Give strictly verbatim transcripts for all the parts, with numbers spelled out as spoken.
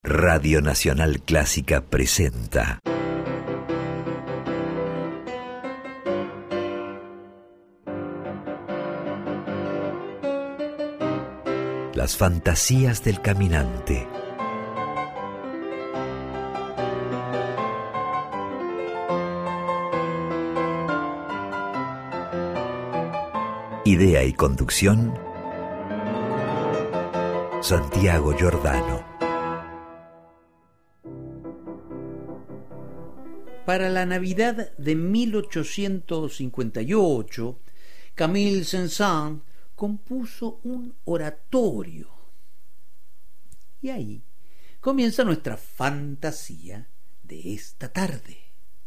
Radio Nacional Clásica presenta Las fantasías del caminante. Idea y conducción, Santiago Giordano. Para la Navidad de mil ochocientos cincuenta y ocho, Camille Saint-Saëns compuso un oratorio. Y ahí comienza nuestra fantasía de esta tarde.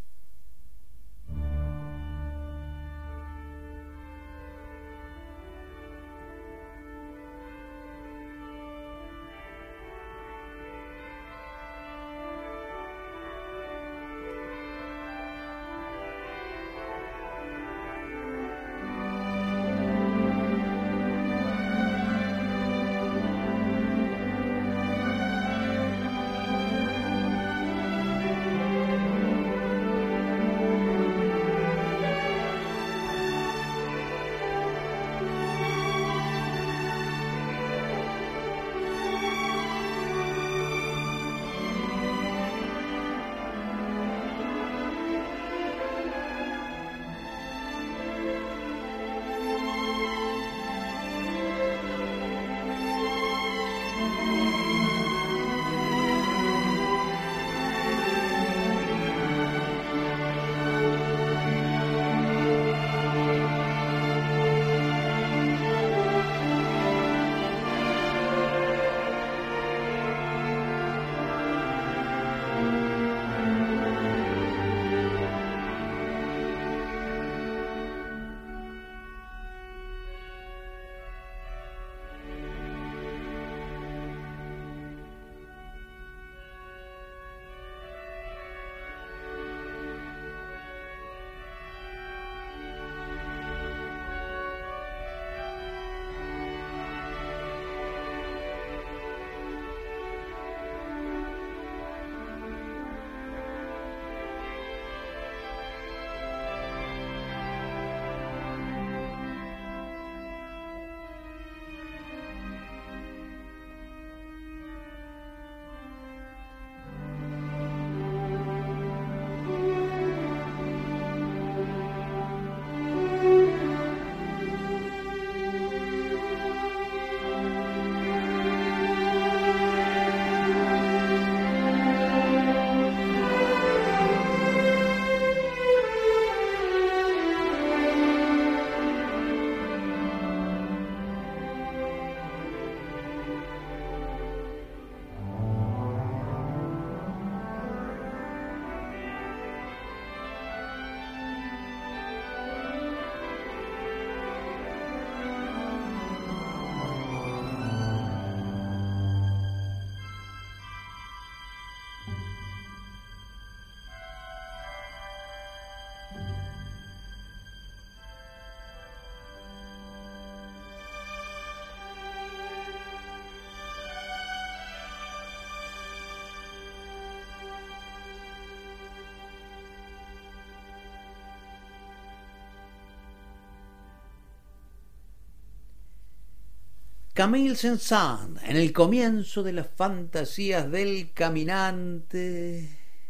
Camille Saint-Saëns, en el comienzo de las fantasías del caminante,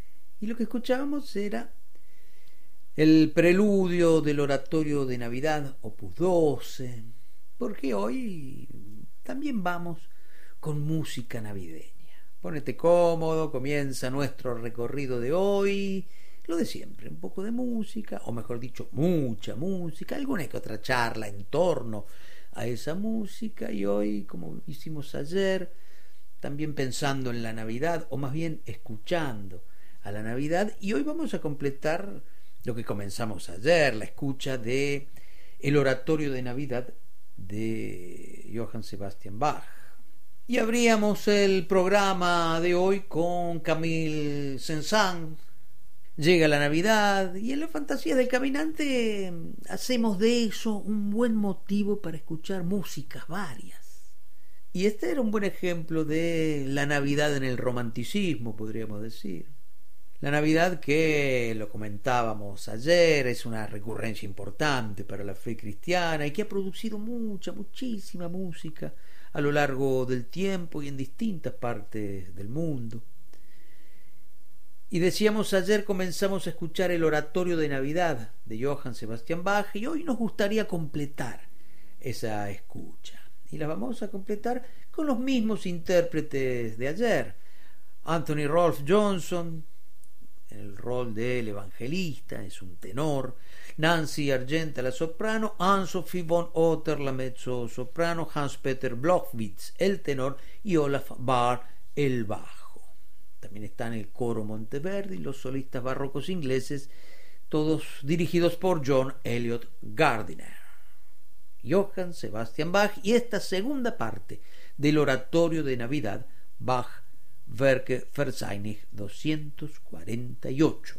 y lo que escuchábamos era el preludio del oratorio de Navidad, opus doce, porque hoy también vamos con música navideña. Ponete cómodo, comienza nuestro recorrido de hoy, lo de siempre, un poco de música, o mejor dicho, mucha música, alguna que otra charla en torno a esa música, y hoy, como hicimos ayer, también pensando en la Navidad, o más bien escuchando a la Navidad, y hoy vamos a completar lo que comenzamos ayer, la escucha de el oratorio de Navidad de Johann Sebastian Bach. Y abríamos el programa de hoy con Camille Saint-Saëns. Llega la Navidad y en la fantasía del caminante hacemos de eso un buen motivo para escuchar músicas varias. Y este era un buen ejemplo de la Navidad en el romanticismo, podríamos decir. La Navidad, que lo comentábamos ayer, es una recurrencia importante para la fe cristiana y que ha producido mucha, muchísima música a lo largo del tiempo y en distintas partes del mundo. Y decíamos ayer, comenzamos a escuchar el Oratorio de Navidad de Johann Sebastian Bach, y hoy nos gustaría completar esa escucha. Y la vamos a completar con los mismos intérpretes de ayer. Anthony Rolfe Johnson, en el rol del evangelista, es un tenor. Nancy Argenta, la soprano. Anne-Sophie von Otter, la mezzo-soprano. Hans-Peter Blomqvist, el tenor. Y Olaf Barr, el bajo. También están el coro Monteverdi, los solistas barrocos ingleses, todos dirigidos por John Eliot Gardiner. Johann Sebastian Bach, y esta segunda parte del Oratorio de Navidad, Bach, Werke Verzeichnis doscientos cuarenta y ocho.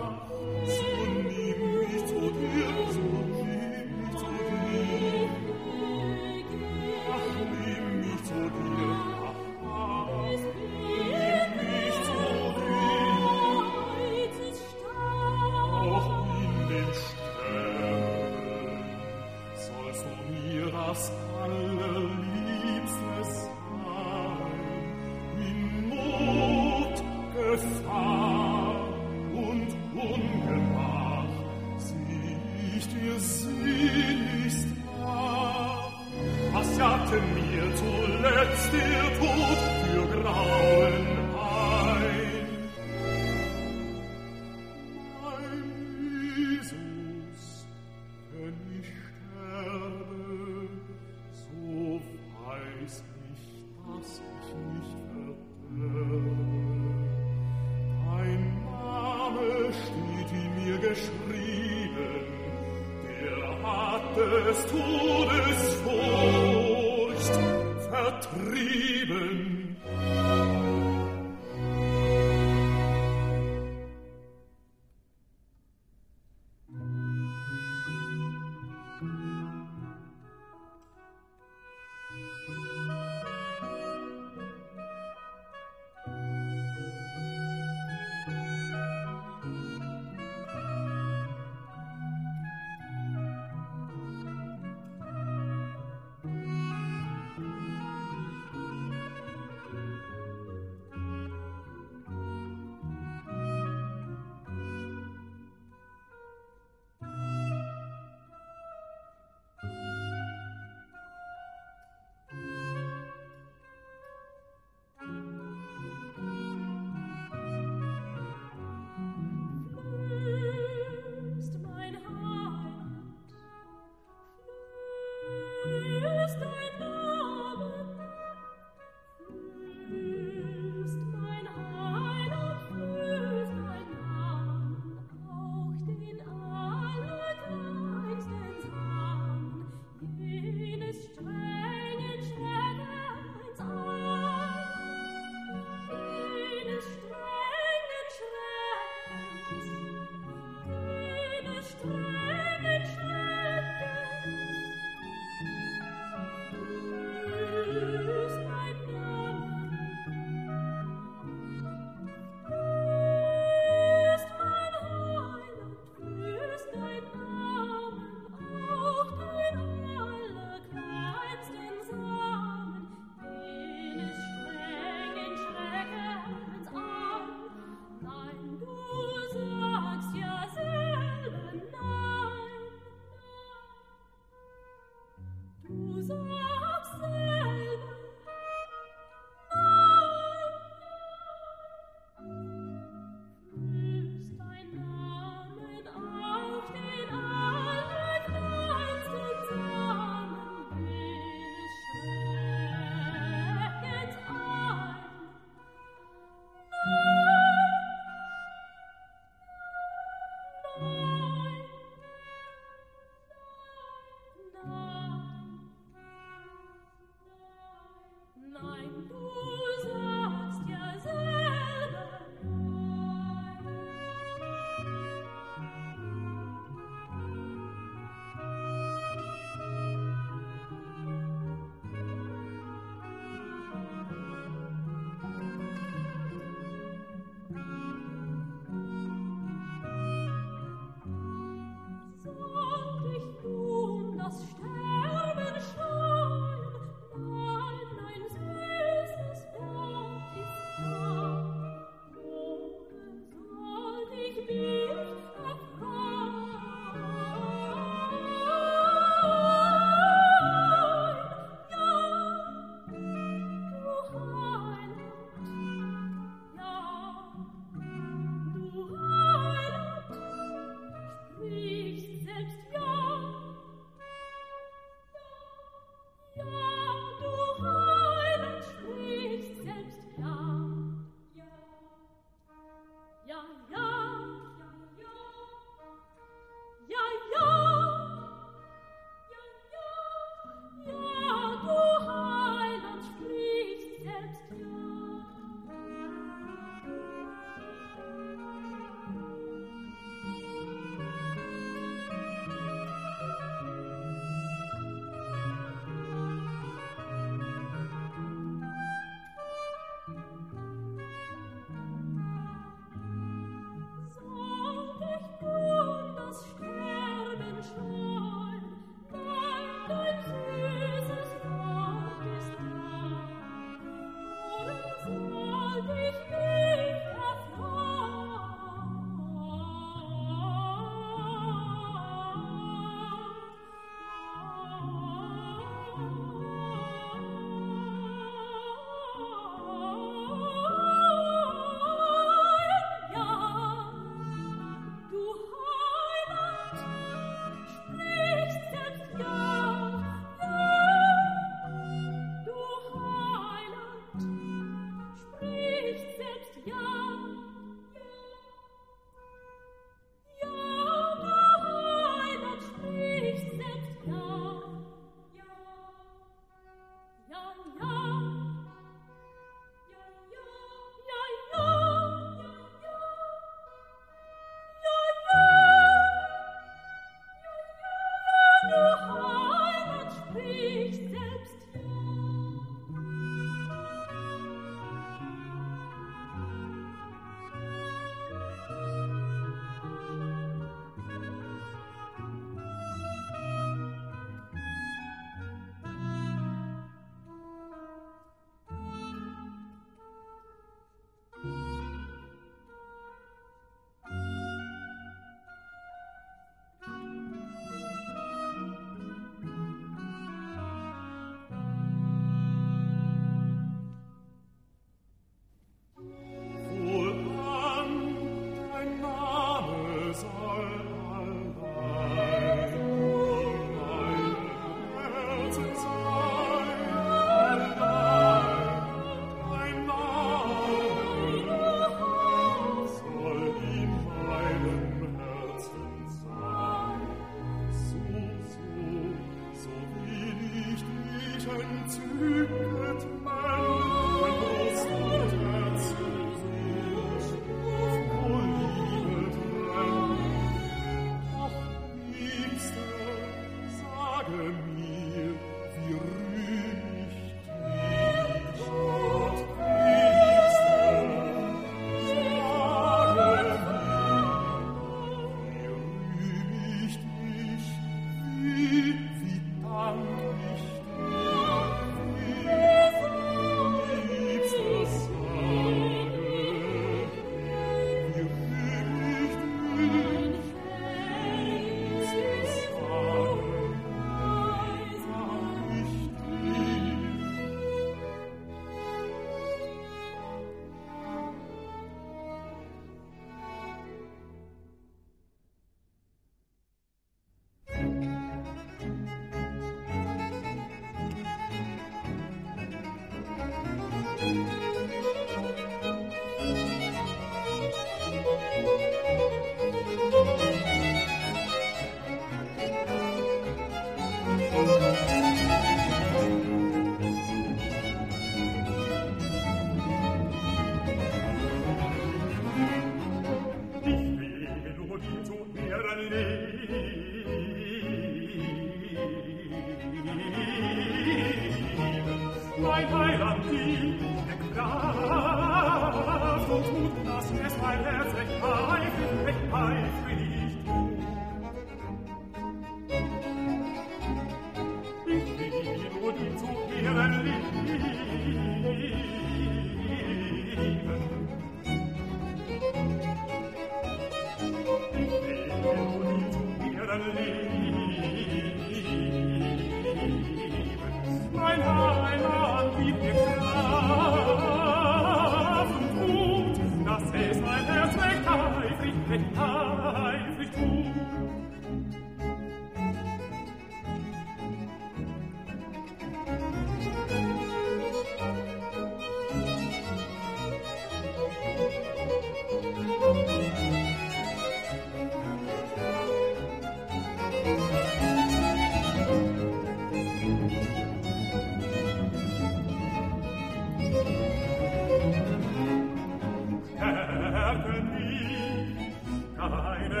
stärken mich, keine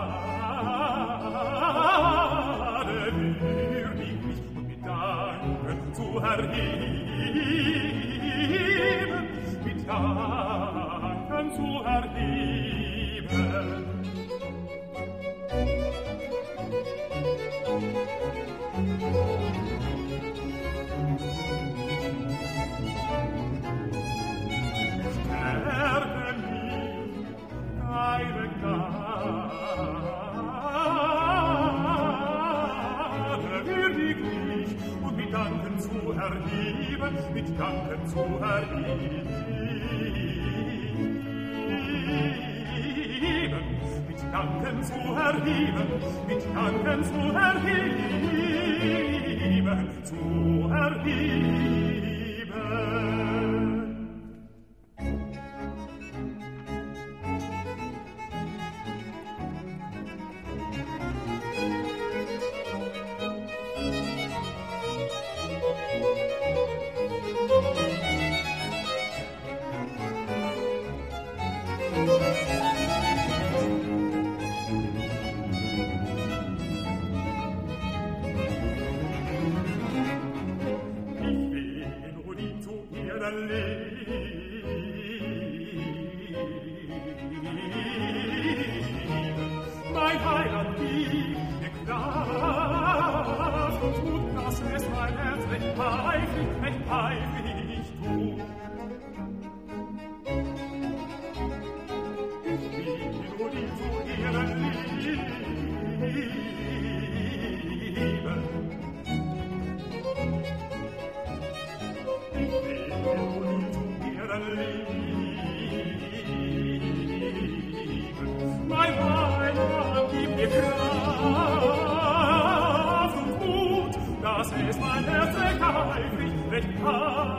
Gnade würdig mich mit Danken zu erheben, mit Danken zu erheben. Stärke mich, deine Gnade würdig mich und mit Danken zu erheben, mit Danken zu erheben, mit Danken zu erheben, mit Danken zu erheben, zu erheben. Mein Heiland gibt mir Kraft und tut, dass es mein Herz recht eifrig, recht eifrig tut. Ich bin nur die zu ihren Lieben. Ich bin nur die zu ihren Lieben. Mein Heiland gibt mir Kraft und Mut, dass es mein Herz recht eifrig, recht eifrig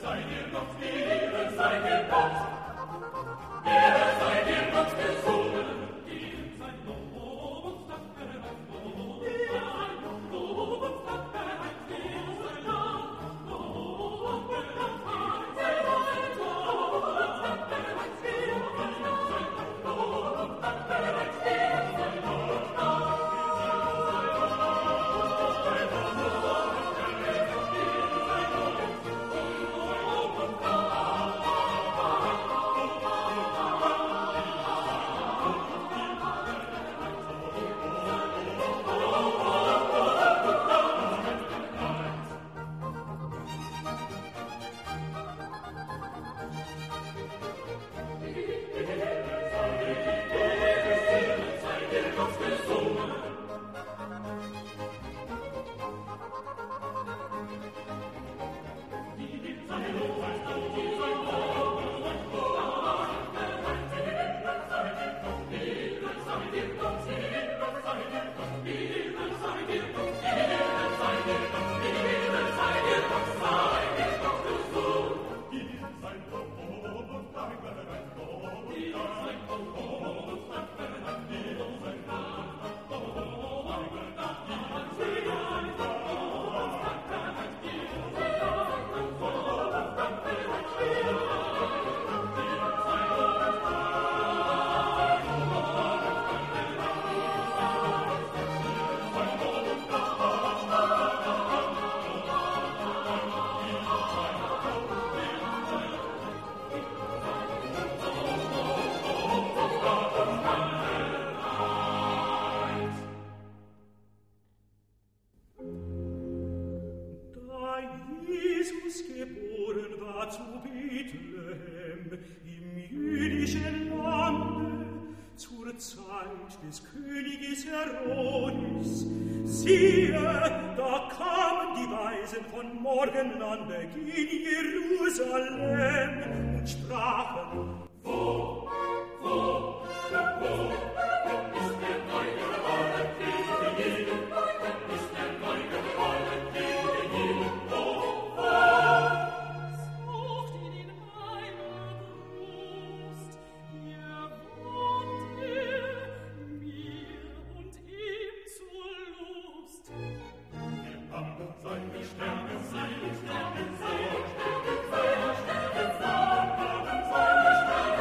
Sterne, seine Sterne, seine Sterne, seine Sterne,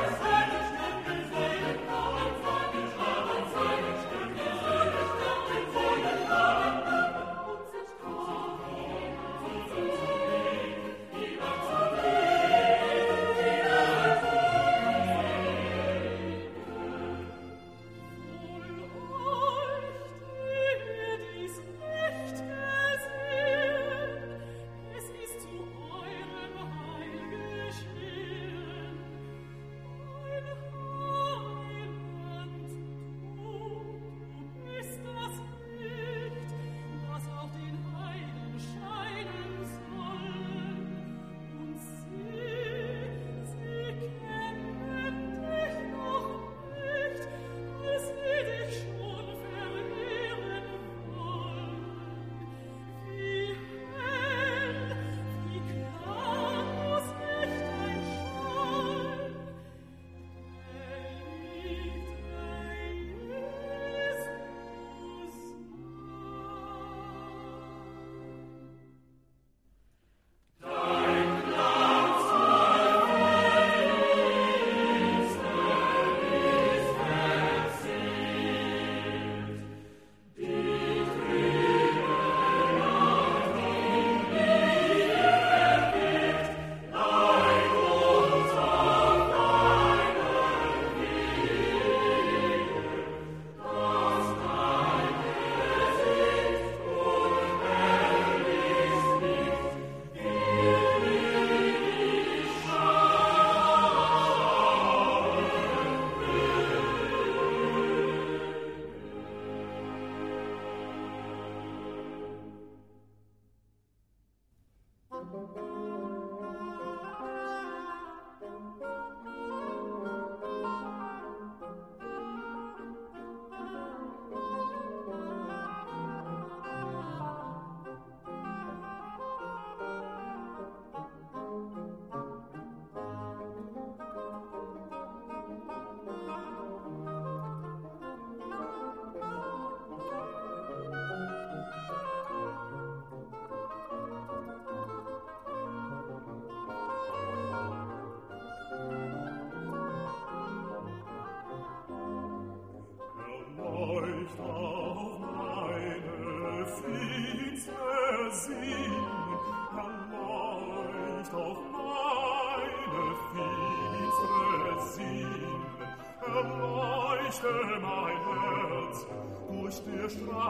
Sinnen, erleucht auf meine finstere Sinnen, erleuchte mein Herz durch der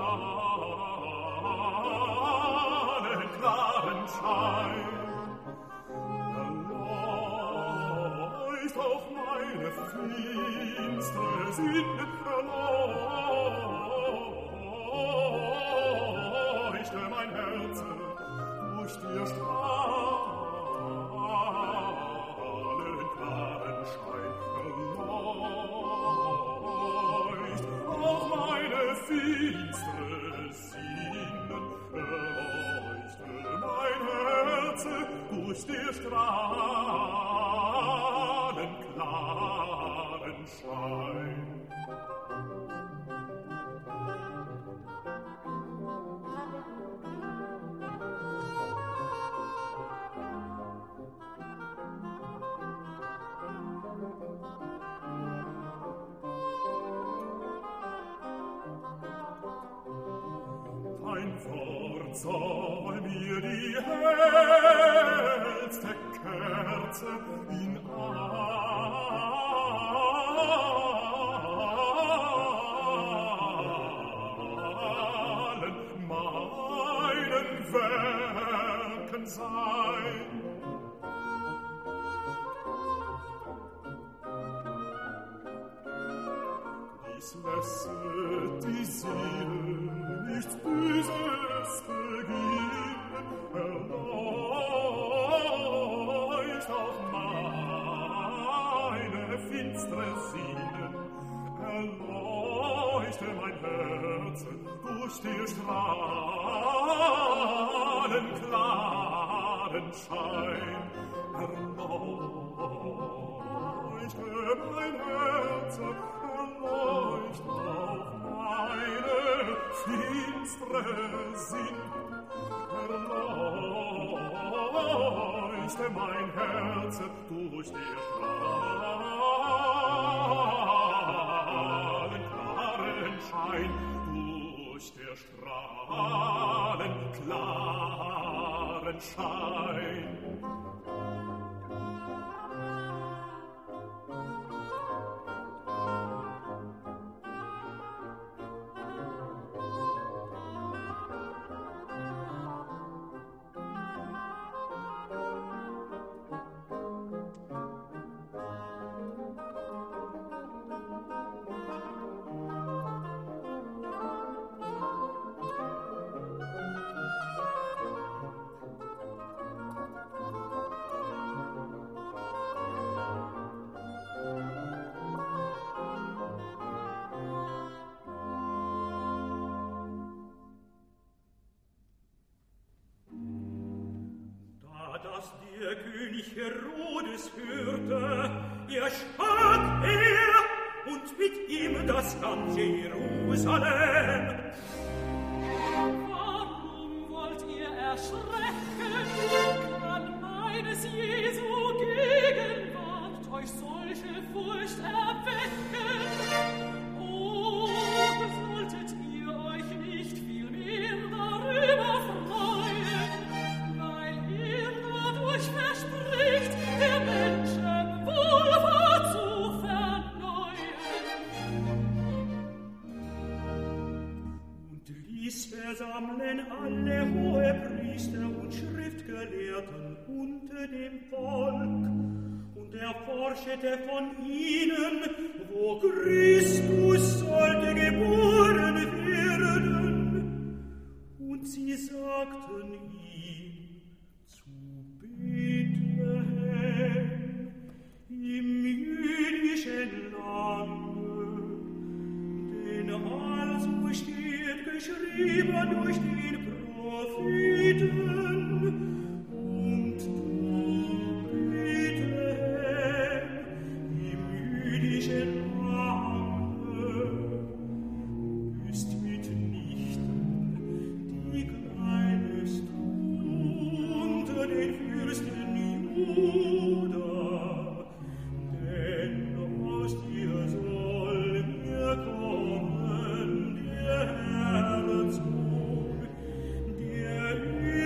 Strahlen klaren Schein. Erleucht auf meine finstere Sinnen, erleuchte mein Herz durch der Strahlen klaren Schein. Erleucht auf meine finstere Sinnen, erleuchte mein Herz durch der Strahlen klaren Schein. Dein Wort soll mir die hellste Kerze in allen meinen Werken sein. Dies lässe die Seele nichts Böses beginnen, erleucht auf meine finstere Sinnen, erleuchte mein Herz durch die Strahlen klaren Schein, erleuchte mein Herz, erleucht auf meine finstere Sinn, erleuchte mein Herz durch die Strahlen klaren Schein, durch der Strahlen klaren Schein. Der König Herodes hörte, erschrak er, und mit ihm das ganze Jerusalem. Warum wollt ihr erschrecken? Kann meines Jesu Gegenwart euch solche Furcht erwecken? Oh, solltet ihr euch nicht viel mehr darüber freuen, weil ihr dadurch verspricht, der Menschen Wohlfahrt zu verneuern. Und ließ versammeln alle Hohepriester und Schriftgelehrten unter dem Volk, und erforschete von ihnen, wo Christus sollte geboren werden. Und sie sagten ihm, zu Bethlehem, im jüdischen Lande, denn also steht geschrieben durch den Propheten, und du, Bethlehem, im jüdischen Lande, bist mitnichten die kleinste unter den Fürsten Juda, denn aus dir soll mir kommen der Herzog, der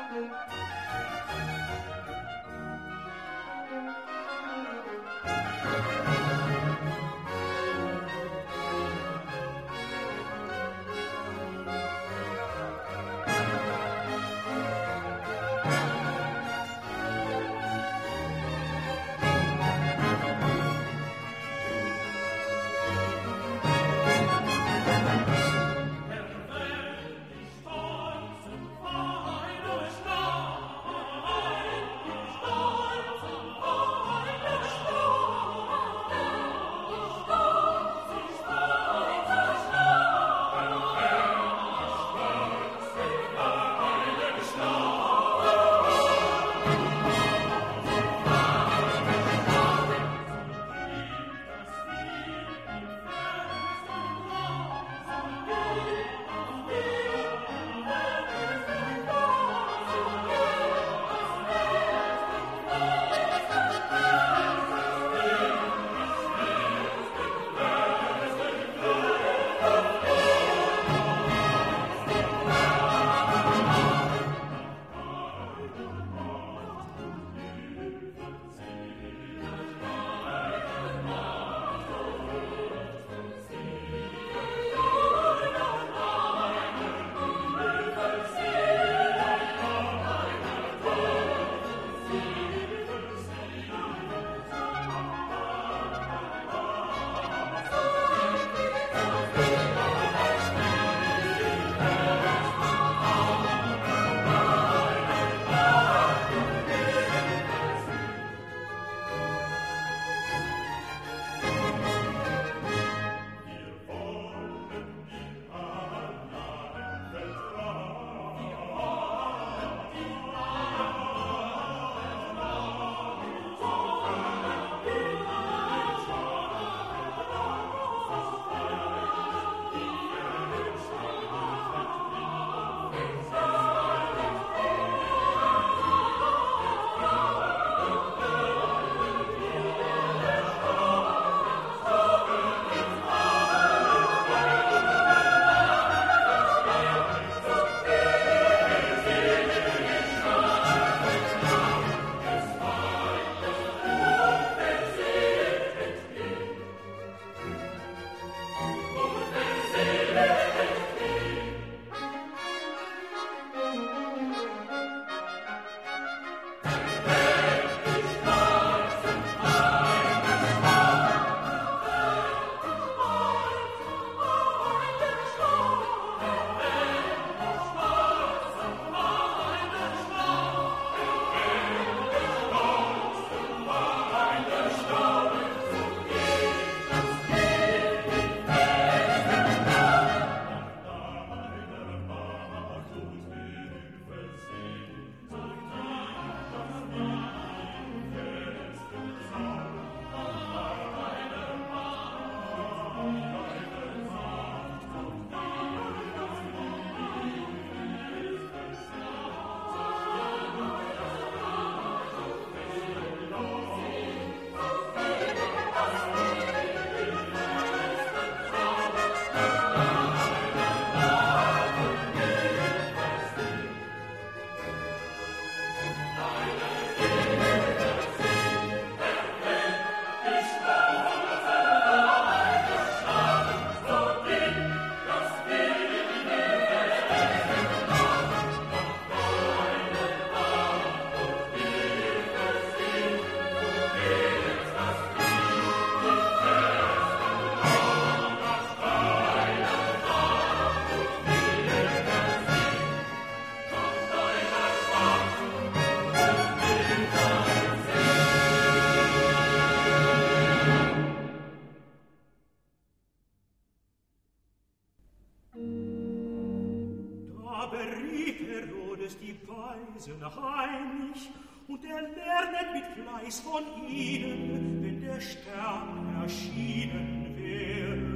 Weisen heimlich, und er lernet mit Fleiß von ihnen, wenn der Stern erschienen wäre.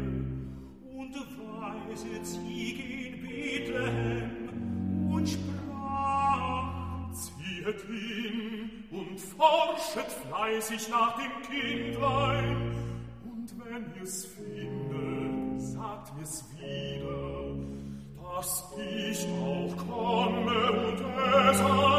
Und weiset Ziege in Bethlehem und sprach: Ziehet hin und forschet fleißig nach dem Kindlein, und wenn ihr's findet, sagt mir's wieder, dass ich auch komme und es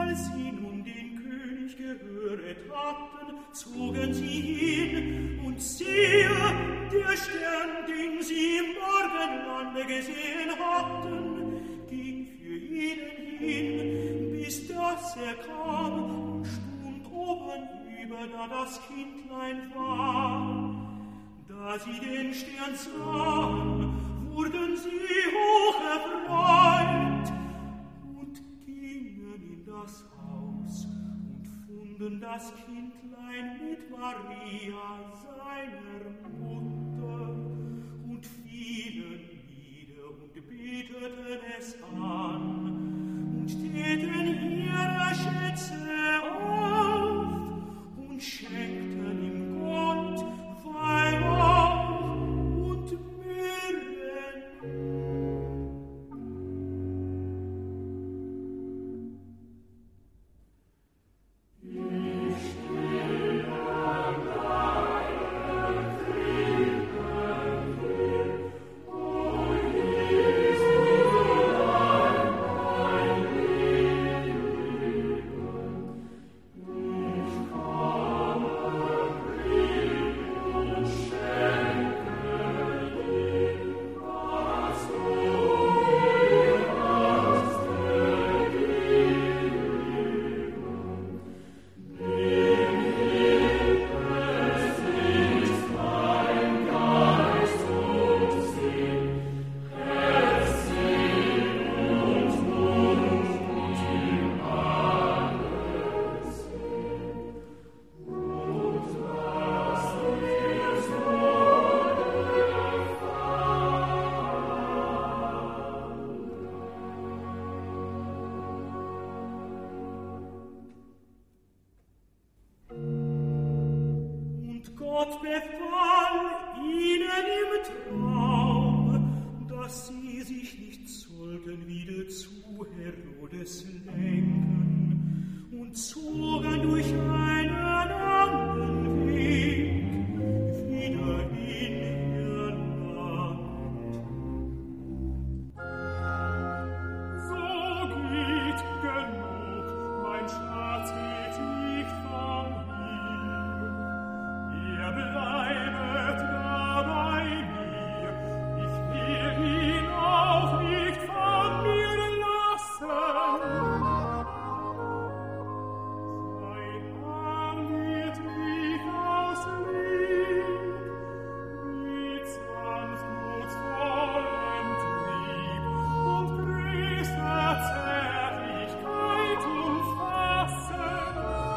Als sie nun den König gehöret hatten, zogen sie hin, und siehe, der Stern, den sie im Morgenlande gesehen hatten, ging für ihnen hin, bis dass er kam und stund oben über, da das Kindlein war. Da sie den Stern sahen, wurden sie hoch erfreut und gingen in das Haus und funden das Kindlein mit Maria, seiner Mutter, und fielen nieder und beteten es an und täten ihre Schätze auf und schenkten ihm Gold, Weihrauch und Myrrhe. Ich stehe an deinem Frieden, o Jesus, mein Leben. Ich komme, bringe und schenke dir, was du mir hast gegeben. Nimm Hilfe, singt mein Geist und Sinn, Herz, Sinn und Mund und ihm alles hin. Und was dir Sohn Und Gott befahl ihnen im Traum, dass sie sich nicht sollten wieder zu Herodes lenken, und zogen durch einen anderen Weg wieder in ihr Land. So geht genug, mein Schatz geht nicht von hier. Er bleibet da bei mir, ich will ihn auch nicht von mir lassen. Sein Arm wird mich aus Lieb, mit sanftmutsvollem Trieb und größter Zärtlichkeit umfassen.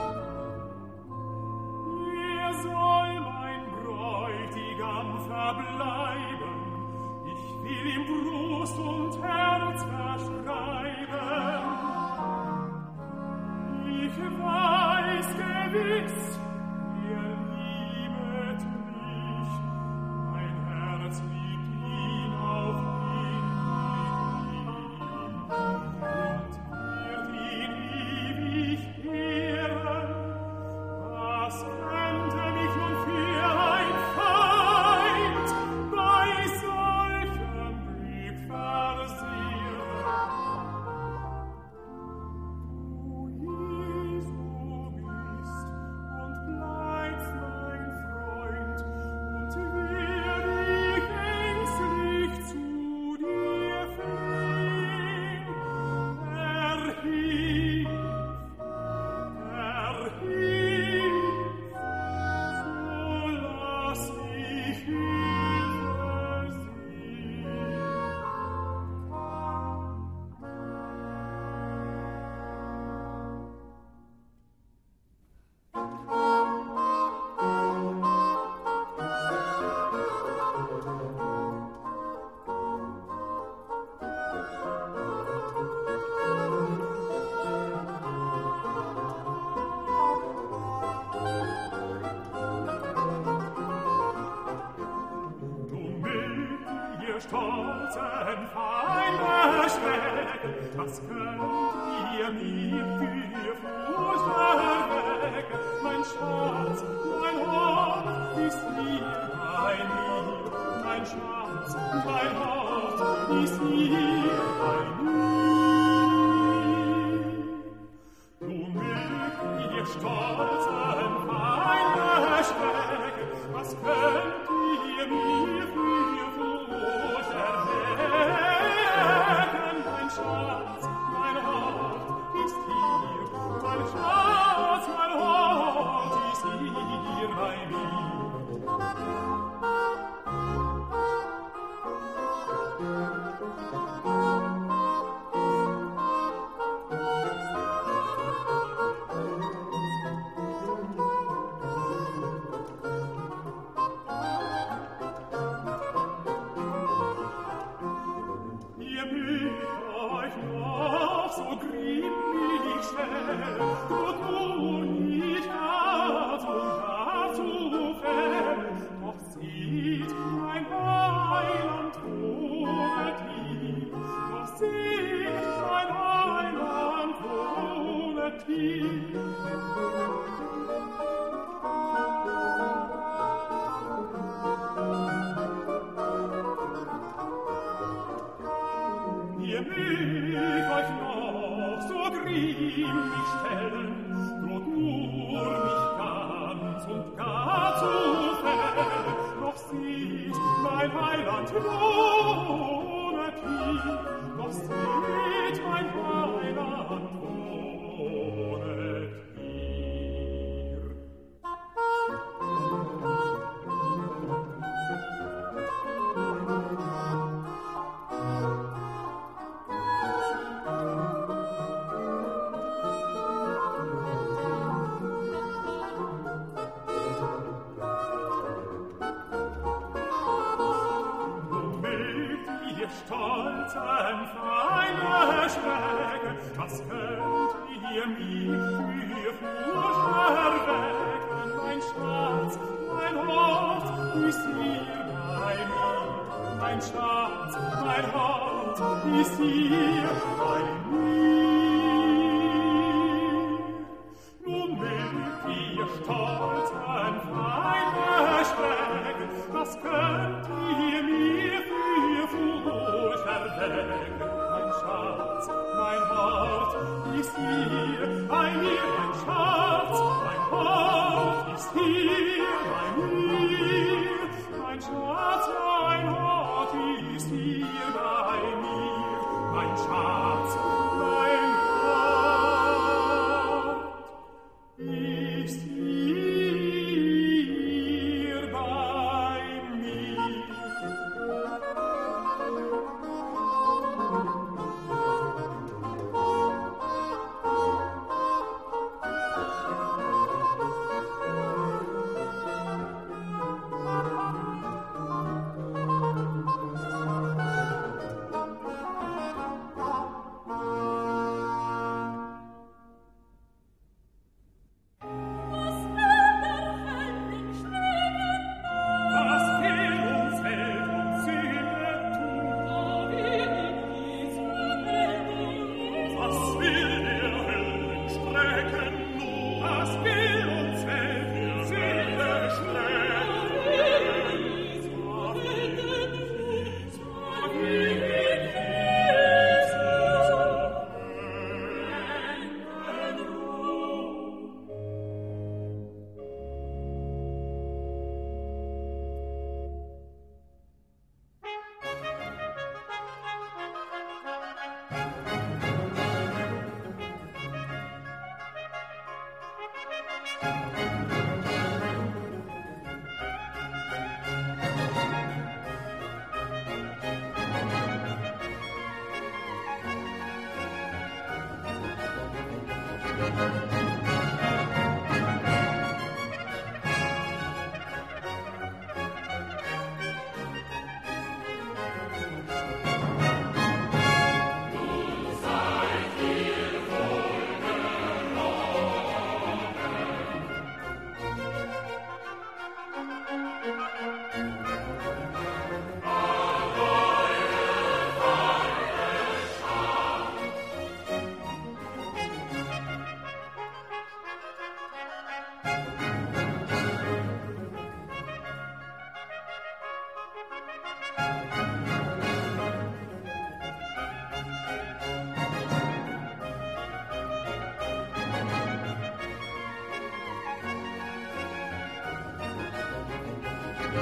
Er soll mein Bräutigam verbleiben, ich will ihm Brust und Herz verschreiben. Ich weiß gewiss, er liebet mich, mein Herz liebt ihn auch innig und wird ihn ewig ehren. Was könnte mich nun für ein Feind bei solchem Glück versehen? Du, Jesu, bist und bleibst mein Freund, und werde ich ängstlich zu dir flehen. Erhilf, erhilf, so lass ich Hilfe sehen. Du mögt ihr stolzen Feinde schrecken, was könnt ihr mir für Furcht erwecken? Mein Schatz, mein Haupt ist dir bei mir, mein Schatz, mein Haupt ist dir bei mir. Du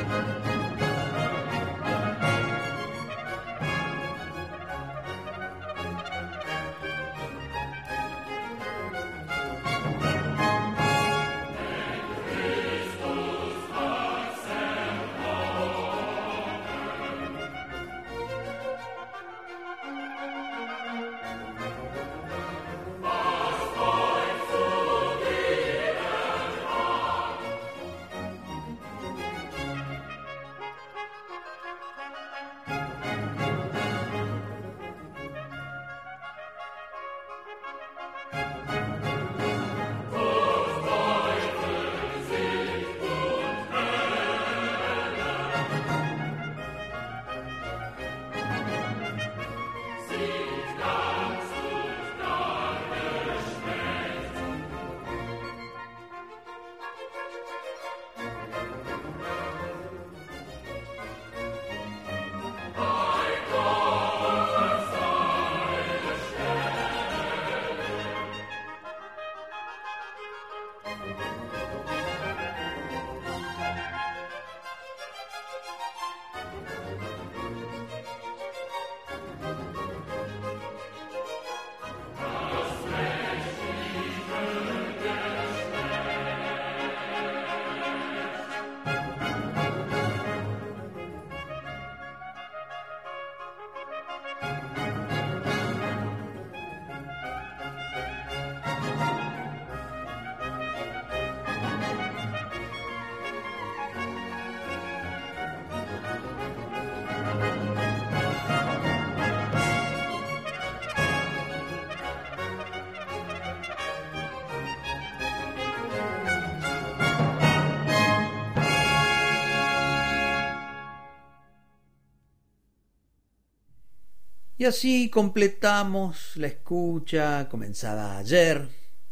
Y así completamos la escucha comenzada ayer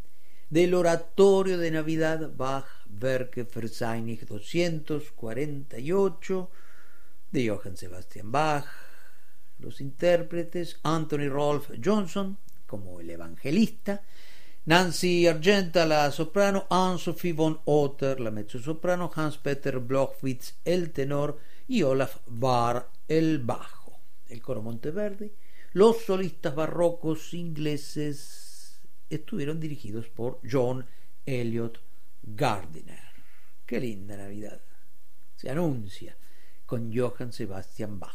del oratorio de Navidad Bach Werke Verseinich doscientos cuarenta y ocho de Johann Sebastian Bach. Los intérpretes: Anthony Rolf Johnson como el evangelista, Nancy Argenta la soprano, Anne-Sophie von Otter la mezzosoprano, Hans-Peter Blochwitz el tenor y Olaf Bahr el bajo. El coro Monteverdi. Los solistas barrocos ingleses estuvieron dirigidos por John Elliot Gardiner. Qué linda Navidad se anuncia con Johann Sebastian Bach.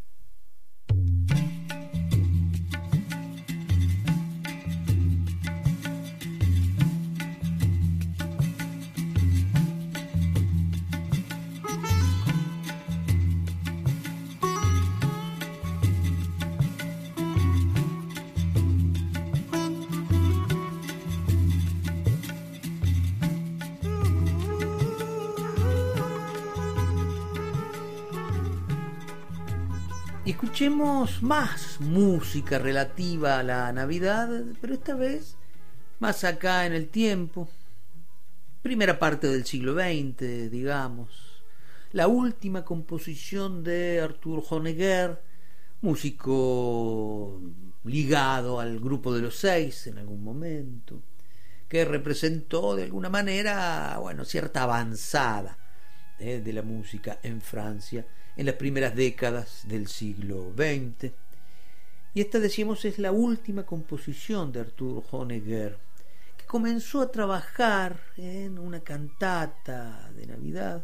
Escuchemos más música relativa a la Navidad, pero esta vez más acá en el tiempo, primera parte del siglo veinte, digamos, la última composición de Arthur Honegger, músico ligado al grupo de los seis en algún momento, que representó de alguna manera, bueno, cierta avanzada eh, de la música en Francia en las primeras décadas del siglo veinte. Y esta, decíamos, es la última composición de Arthur Honegger, que comenzó a trabajar en una cantata de Navidad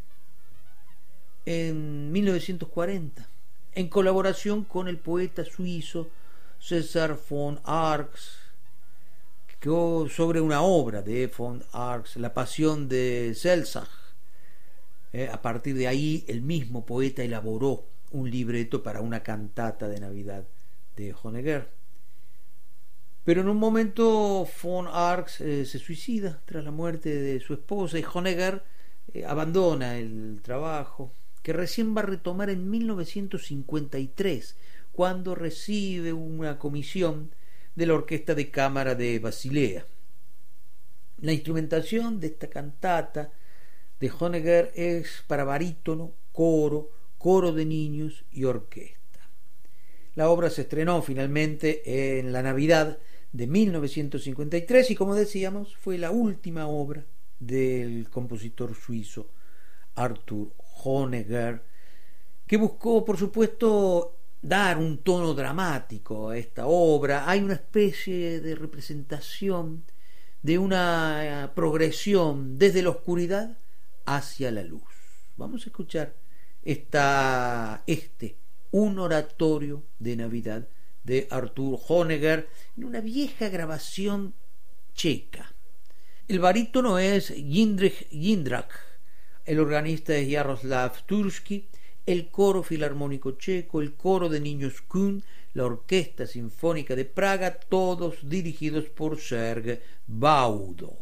en mil novecientos cuarenta, en colaboración con el poeta suizo César von Arx, sobre una obra de von Arx, La Pasión de Selzach. Eh, a partir de ahí el mismo poeta elaboró un libreto para una cantata de Navidad de Honegger. Pero en un momento von Arx eh, se suicida tras la muerte de su esposa y Honegger eh, abandona el trabajo, que recién va a retomar en mil novecientos cincuenta y tres, cuando recibe una comisión de la Orquesta de Cámara de Basilea. La instrumentación de esta cantata de Honegger es para barítono, coro, coro de niños y orquesta. La obra se estrenó finalmente en la Navidad de mil novecientos cincuenta y tres y, como decíamos, fue la última obra del compositor suizo Arthur Honegger, que buscó, por supuesto, dar un tono dramático a esta obra. Hay una especie de representación de una progresión desde la oscuridad hacia la luz. Vamos a escuchar esta, este, un oratorio de Navidad de Artur Honegger en una vieja grabación checa. El barítono es Jindřich Jindřich, el organista es Jaroslav Tursky, el coro filarmónico checo, el coro de niños Kuhn, la Orquesta Sinfónica de Praga, todos dirigidos por Serge Baudo.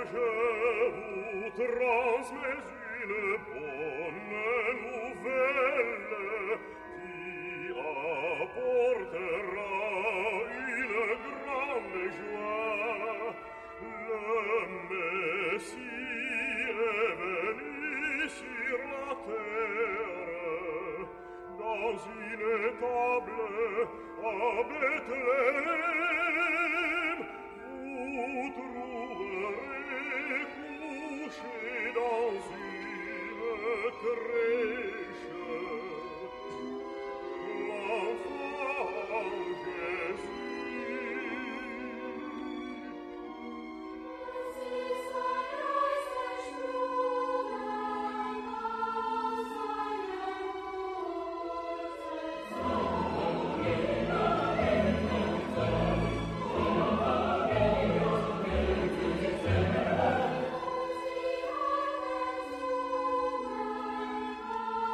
Thank you.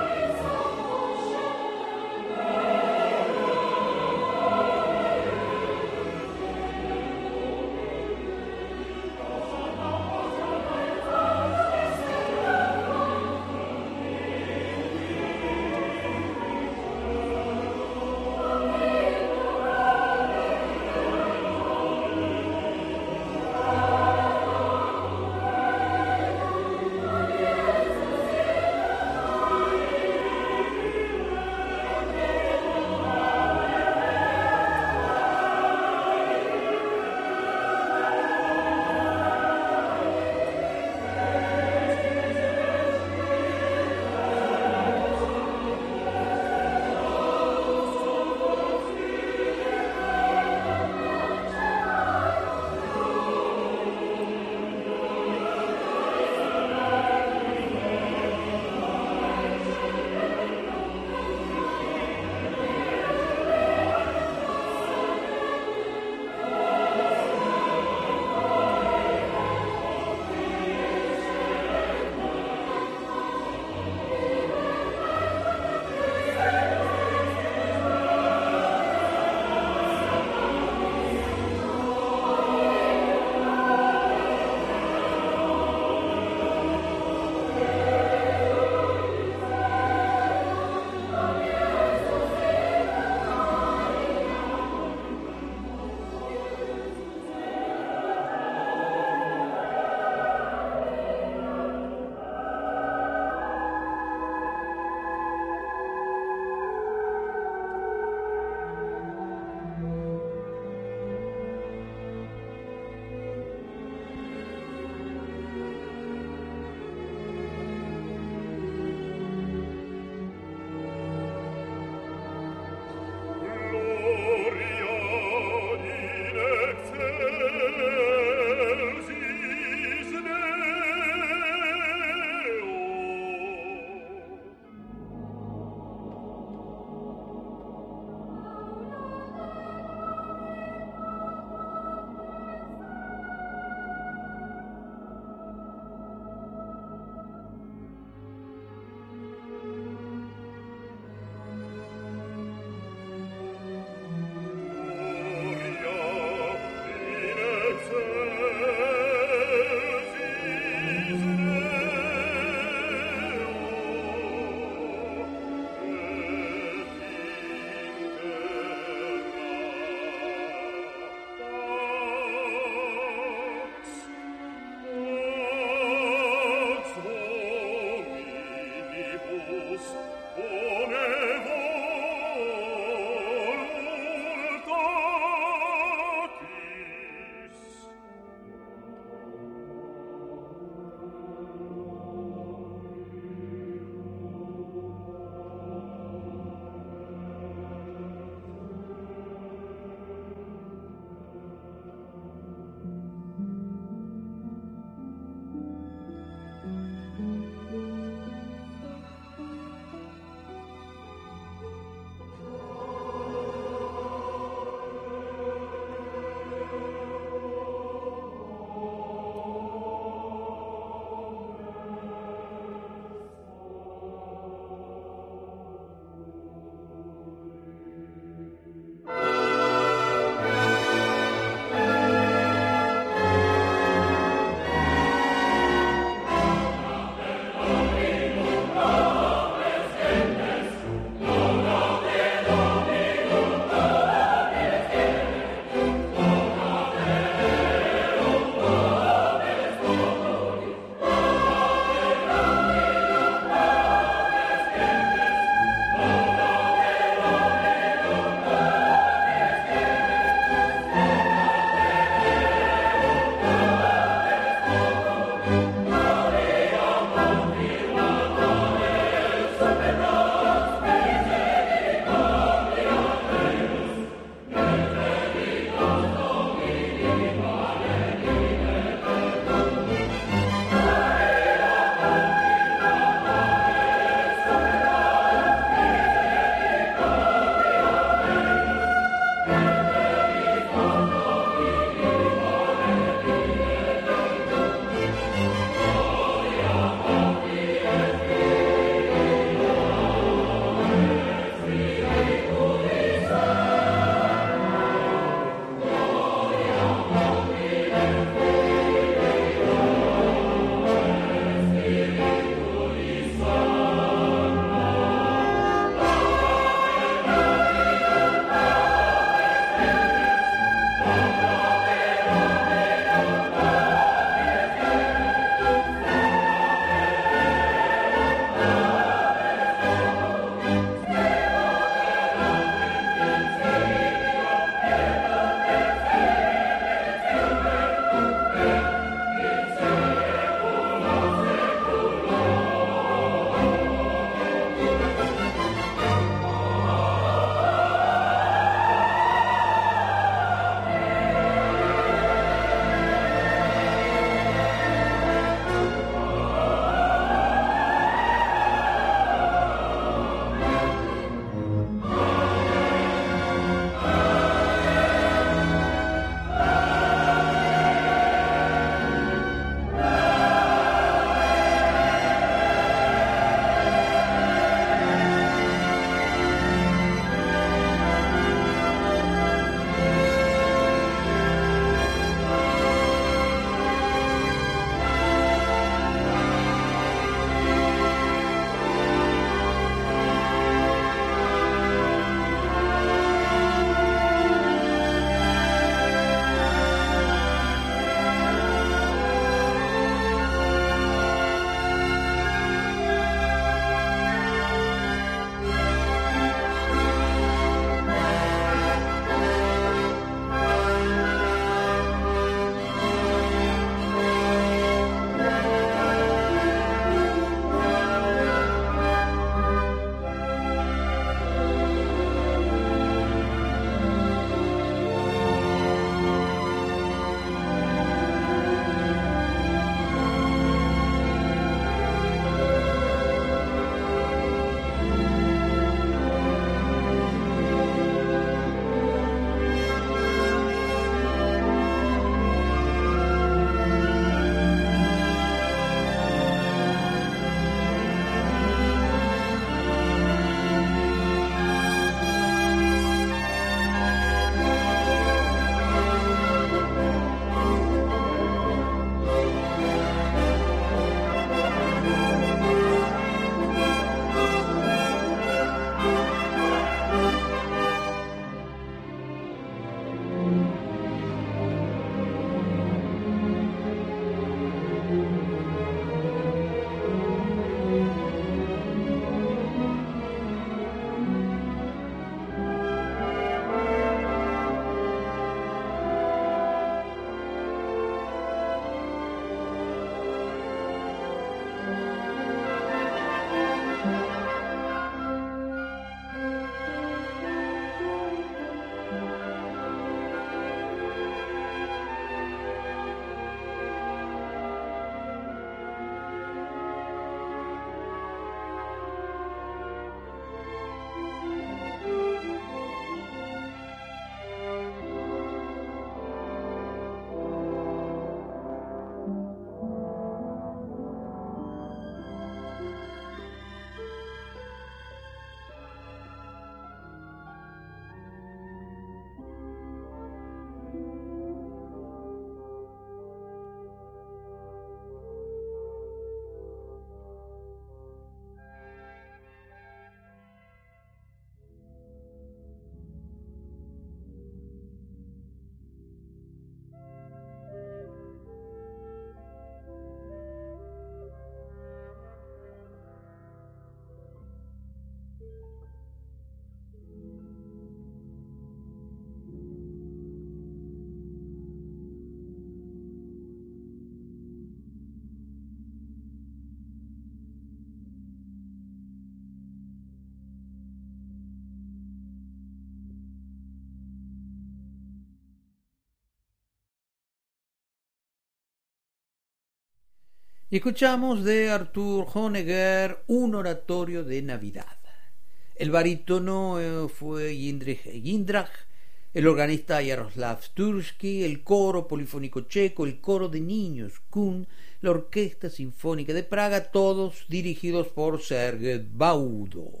Y escuchamos de Arthur Honegger un oratorio de Navidad. El barítono fue Jindřich Jindřich, el organista Jaroslav Tursky, el coro polifónico checo, el coro de niños Kun, la Orquesta Sinfónica de Praga, todos dirigidos por Serge Baudo.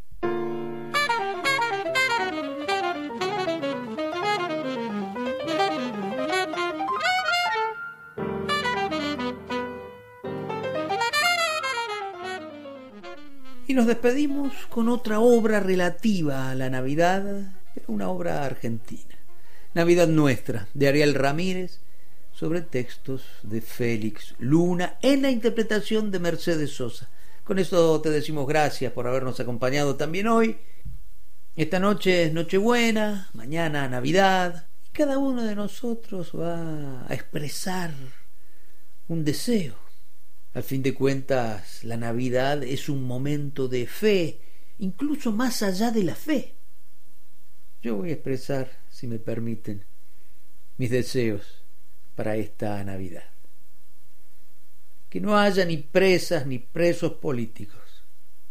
Y nos despedimos con otra obra relativa a la Navidad, pero una obra argentina. Navidad Nuestra, de Ariel Ramírez, sobre textos de Félix Luna, en la interpretación de Mercedes Sosa. Con esto te decimos gracias por habernos acompañado también hoy. Esta noche es Nochebuena, mañana Navidad, y cada uno de nosotros va a expresar un deseo. Al fin de cuentas, la Navidad es un momento de fe, incluso más allá de la fe. Yo voy a expresar, si me permiten, mis deseos para esta Navidad. Que no haya ni presas ni presos políticos,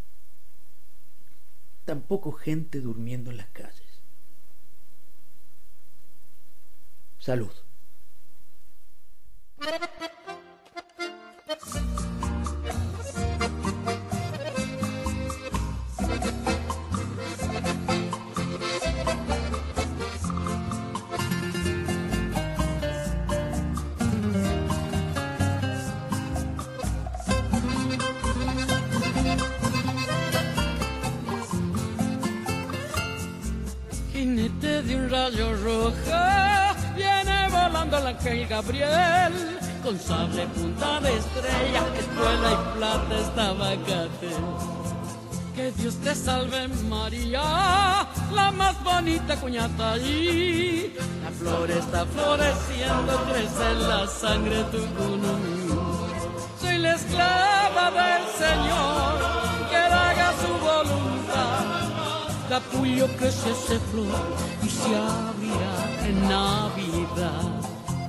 tampoco gente durmiendo en las calles. Salud. Jinete de un rayo rojo, viene volando el ángel Gabriel, con sable punta de estrella, espuela y plata esta abacate. Que Dios te salve María, la más bonita cuñata allí. La flor está floreciendo, crece en la sangre tu cunumí. Soy la esclava del Señor, que haga su voluntad. Capullo que se hace flor y se abrirá en Navidad.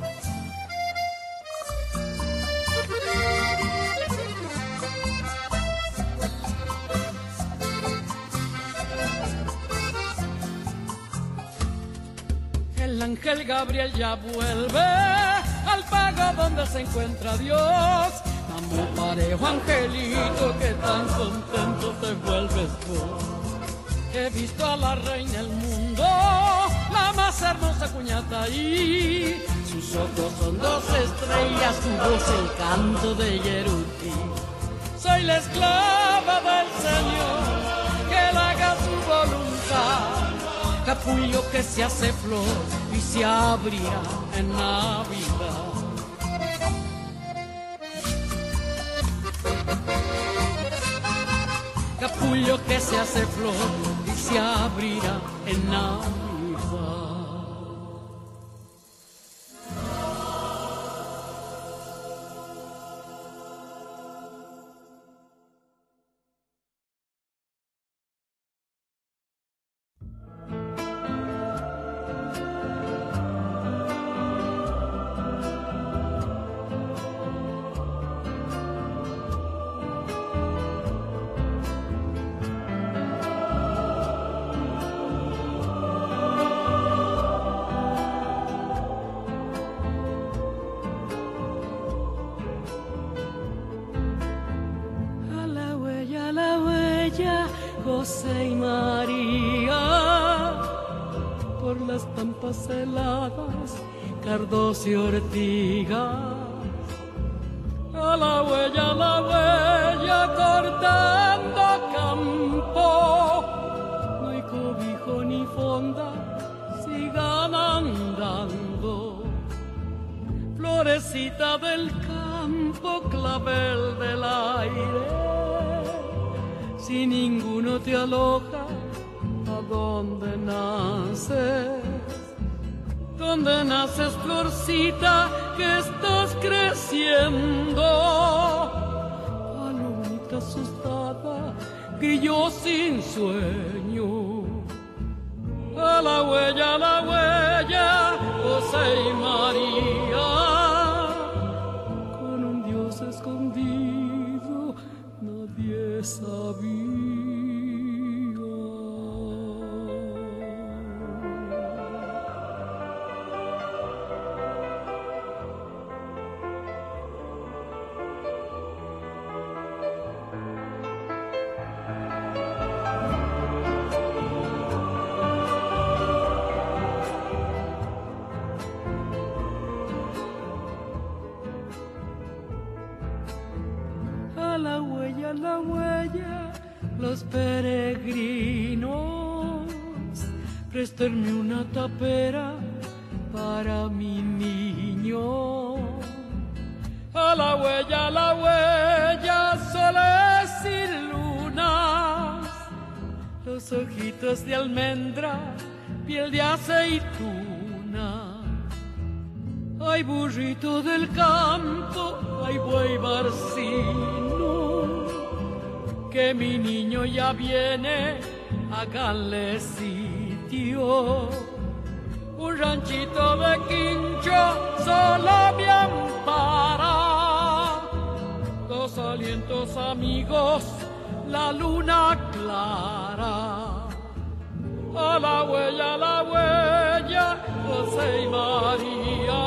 El ángel Gabriel ya vuelve al pago donde se encuentra Dios. Vamos parejo, angelito, que tan contento te vuelves vos. He visto a la reina del mundo, la más hermosa cuñata ahí. Sus ojos son dos estrellas, su voz el canto de Yerutí. Soy la esclava del Señor, que él haga su voluntad. Capullo que se hace flor y se abrirá en Navidad. Capullo que se hace flor y se abrirá en Navidad. José y María, por las pampas heladas, cardos y ortigas. A la huella, a la huella, cortando campo. No hay cobijo ni fonda, sigan andando. Florecita del campo, clavel del aire. Si ninguno te aloja, ¿a dónde naces? ¿Dónde naces, florcita, que estás creciendo? Palomita asustada, grillo sin sueño. A la huella, a la huella, José y María, con un Dios escondido la huella, la huella, los peregrinos, préstenme una tapera para mi niño. A la huella, a la huella, soles y lunas, los ojitos de almendra, piel de aceituna. Ay, burrito del campo, ay, buey barcino, que mi niño ya viene, háganle sitio. Un ranchito de quincho solo me ampara, dos alientos amigos, la luna clara. A la huella, a la huella, José y María,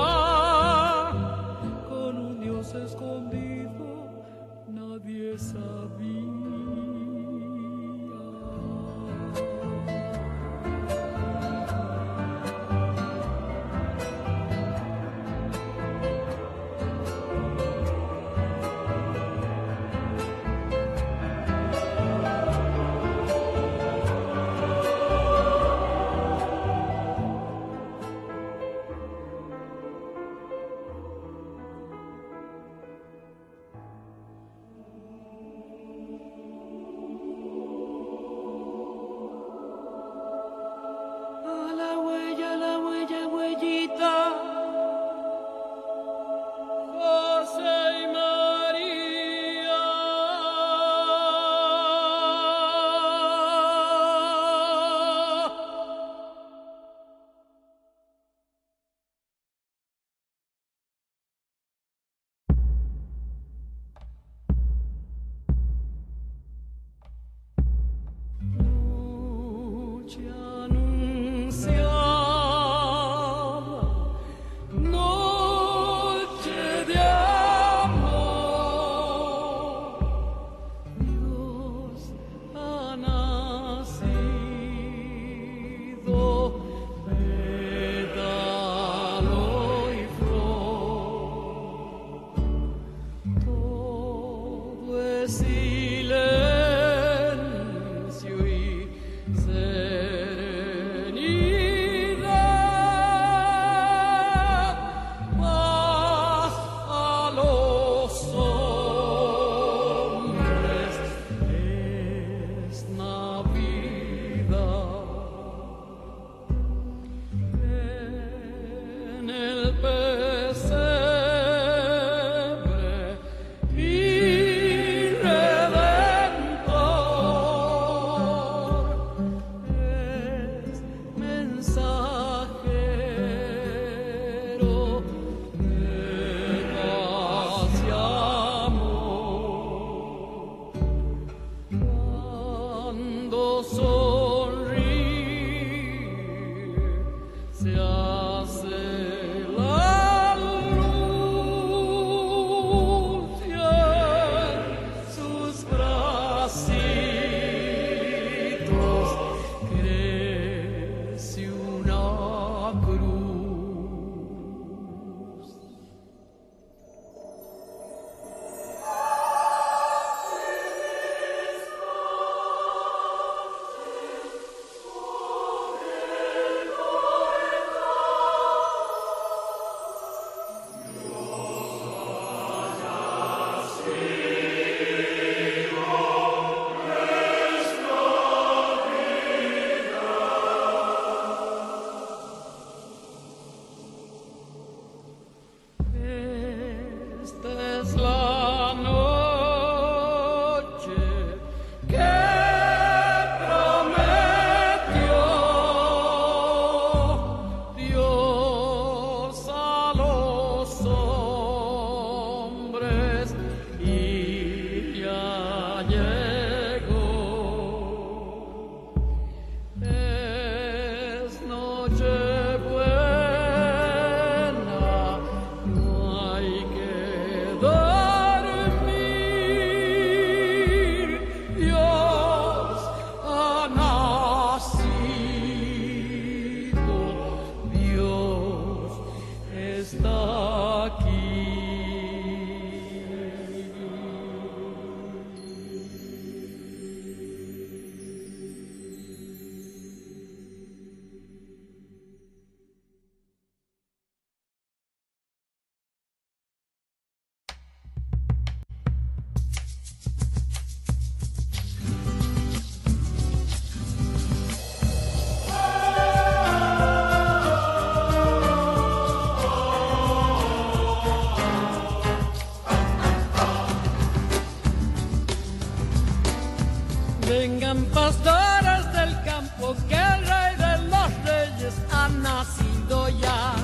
con un Dios escondido, nadie sabía. Pesebre, mi Vengan pastores del campo, que el rey de los reyes ha nacido ya.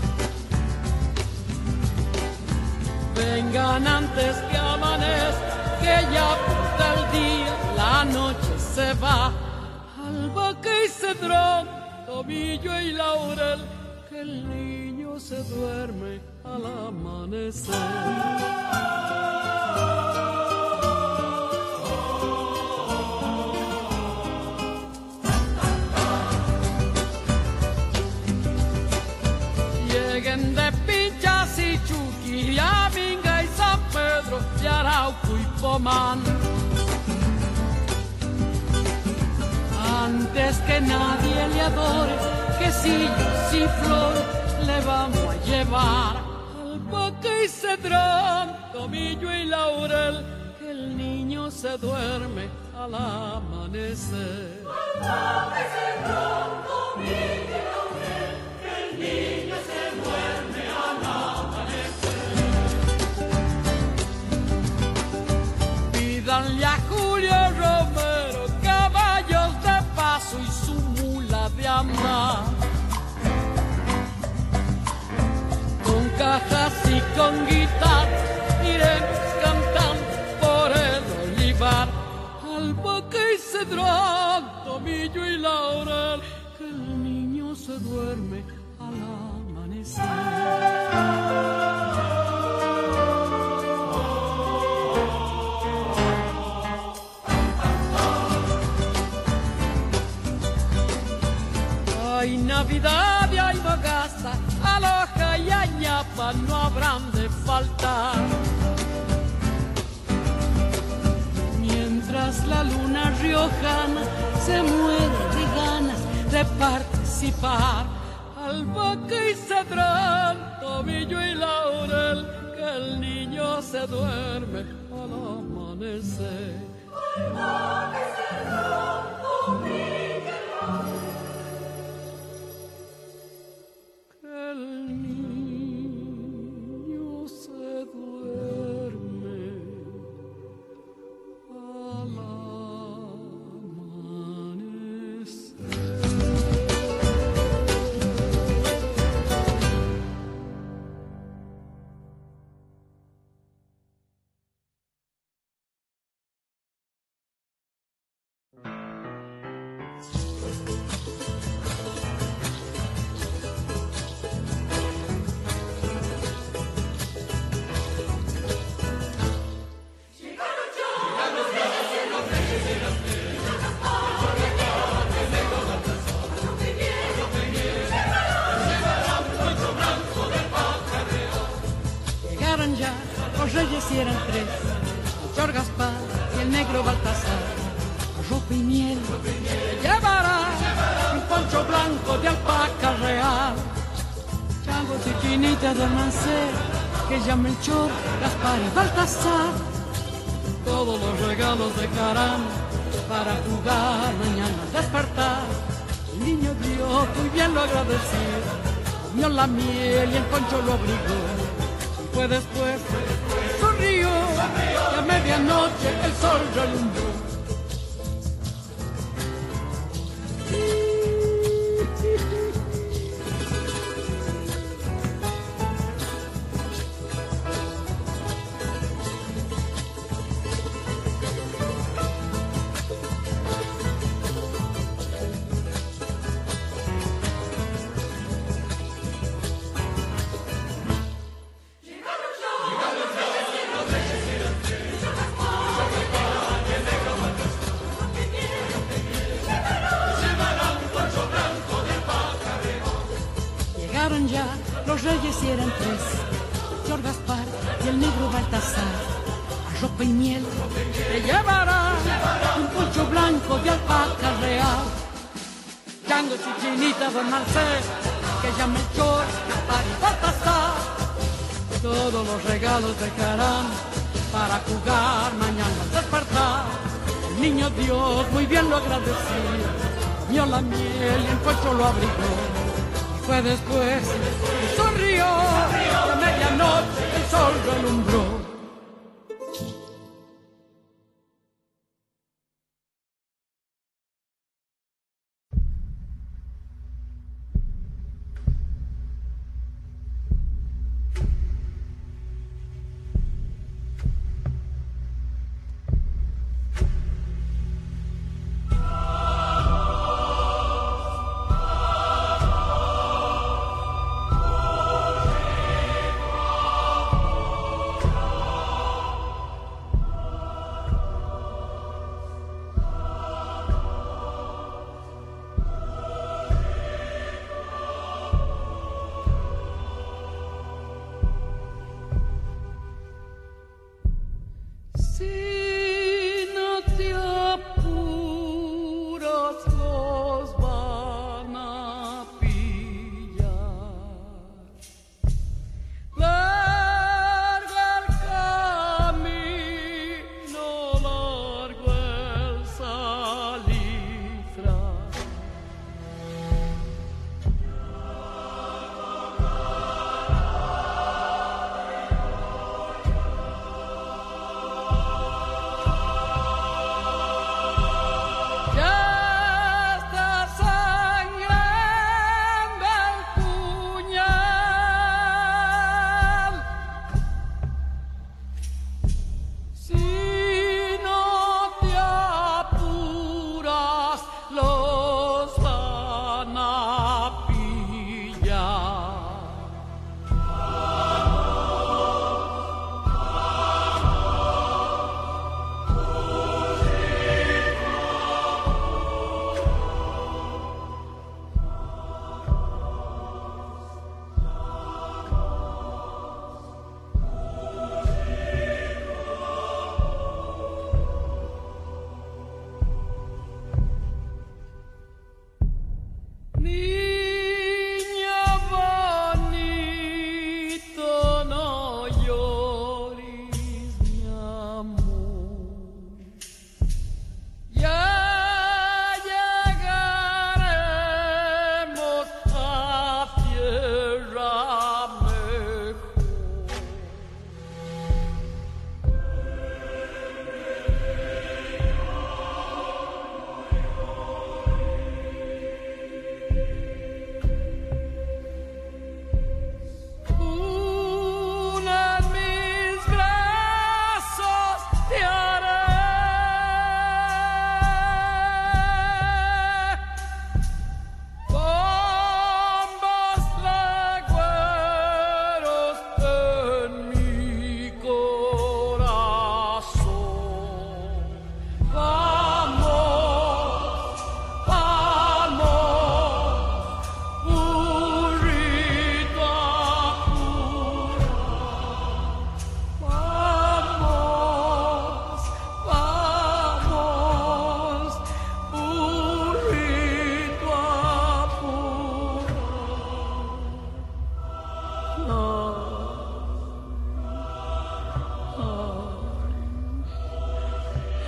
Vengan antes que amanezca, que ya pinta el día, la noche se va. Albahaca y cedrón, tomillo y laurel, que el niño se duerme al amanecer. Lleguen de Pinchas y Chuqui, Aminga y San Pedro, de Arauco y Pomán. Antes que nadie le adore, quesillos y flores le vamos a llevar. Albahaca y cedrón, tomillo y laurel, que el niño se duerme al amanecer. Albahaca y cedrón, tomillo y laurel, que el niño se duerme al amanecer. Pídanle a Julio Romero caballos de paso y su mula de andar, con cajas y con guitarra iremos cantando por el olivar. Albahaca y cedrón, tomillo y laurel, que el niño se duerme al amanecer. Hay Navidad y hay bagaza, aloja y añapa no habrán de faltar. Mientras la luna riojana se muere de ganas de participar. Albahaca y cedrón, tomillo y laurel, que el niño se duerme al amanecer. Albahaca y cedrón, tomillo y laurel, el niño se duerme al amanecer. Los reyes eran tres, Melchor, Gaspar y el negro Baltasar. Ropa y miel llevará un poncho blanco de alpaca real. Changos y chinitas de Mancera, que ya Melchor, Gaspar y Baltasar. Todos los regalos de Carán para jugar mañana al despertar. El niño Dios muy bien lo agradeció, comió la miel y el poncho lo abrigó. Fue después, sonrió, y a medianoche el sol relumbró. Ya los reyes eran tres, Melchor, Gaspar y el negro Baltasar. A ropa y miel le llevará un poncho blanco de alpaca real. Chango, chichinita, don Marcel, que ya Melchor, Gaspar y Baltasar. Todos los regalos de Carán para jugar mañana al despertar. El niño Dios muy bien lo agradeció, comió la miel y el poncho lo abrigó. Fue después, sonrió, a medianoche el sol relumbró.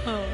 Oh.